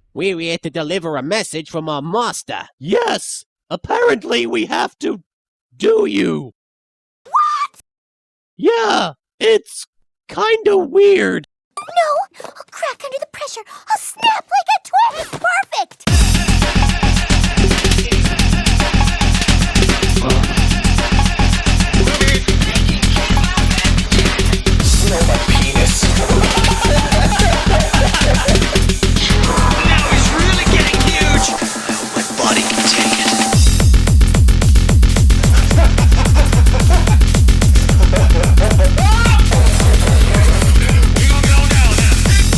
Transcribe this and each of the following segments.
We're here to deliver a message from our master. Yes! Apparently we have to do you. What? Yeah, it's kinda weird. No! I'll crack under the pressure. I'll snap like a twig. Perfect! Smell my penis. Now he's really getting huge. I hope my body can take it. We gonna go down now.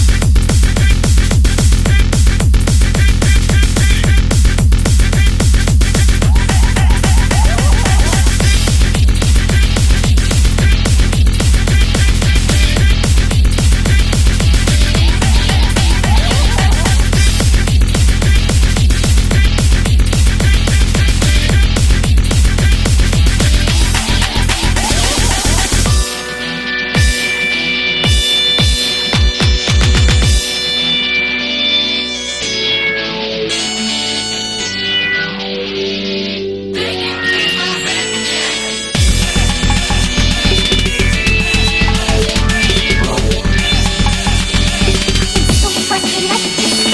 So frustrated. I could just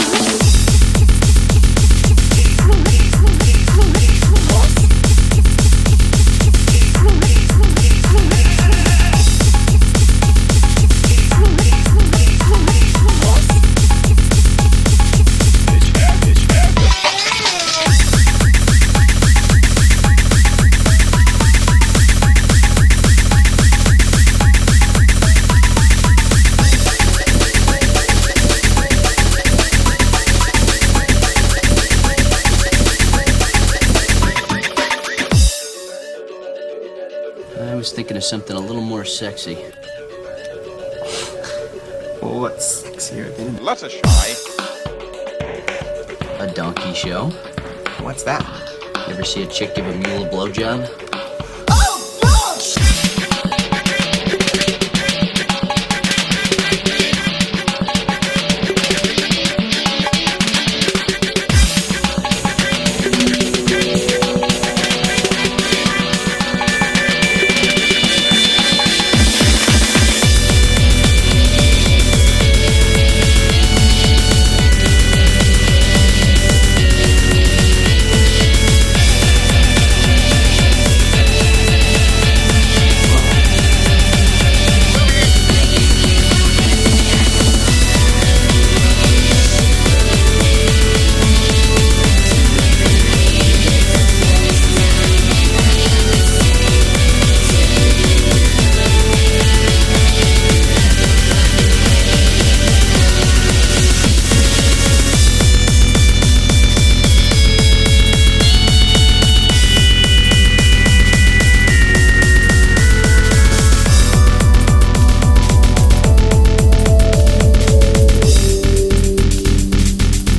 I was thinking of something a little more sexy. Well, what's sexier than... Let us shy. A donkey show. What's that? You ever see a chick give a mule a blowjob?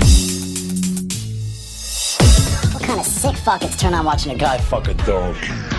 What kind of sick fuckers turn on watching a guy Fuck a dog.